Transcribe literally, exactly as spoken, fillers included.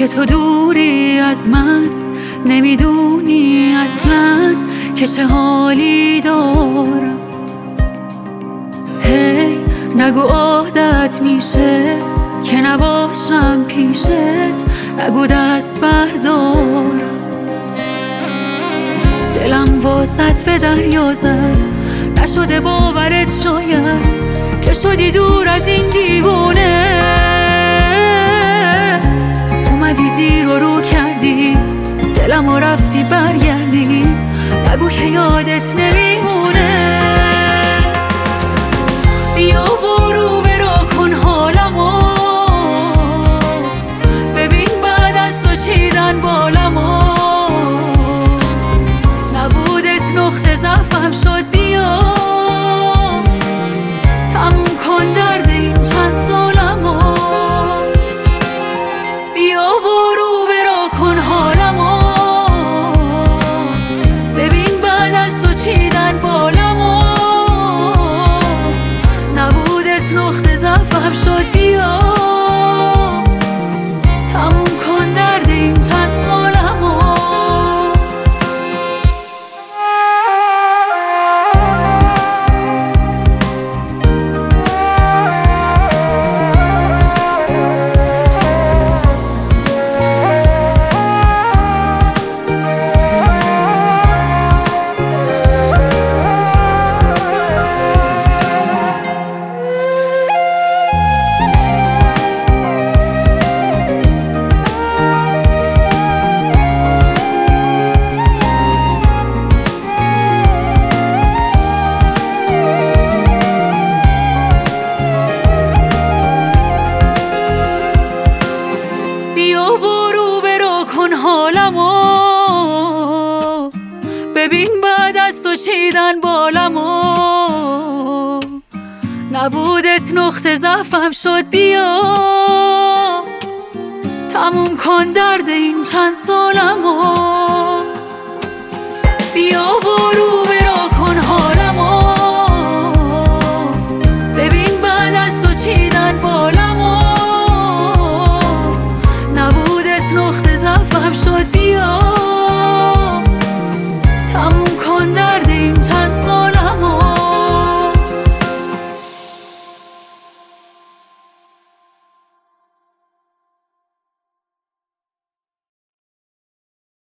که تو دوری از من، نمیدونی اصلا که چه حالی دارم. هی نگو عادت میشه که نباشم پیشت، نگو دست بردارم. دلم واسط به دریا زد، نشده باورت شاید که شدی دور از این دیوونه. اومدی زیر و رو کردی دلم و رفتی برگردی، نگو که یادت نمیمونه. بیا برو برا کن حالمو، ببین بعد از تو چیدن بالمو. نبودت نقطه ضعفم شد، بیا تموم کن درد این چند سالمو. بیا برو برا کن حالمو، ببین بعد از تو چیدن بالمو. نبودت نقطه ضعفم شد، بیا تموم کن درد این چند سالمو. بیا برو برا کن حالمو، ببین بعد از تو چیدن بالمو. نبودت نقطه ضعفم شد، بیا تموم کن درد این چند سالمو. بیا برو برا کن حالمو، ببین بعد از تو چیدن بالمو. نقطه ضعفم شد، بیا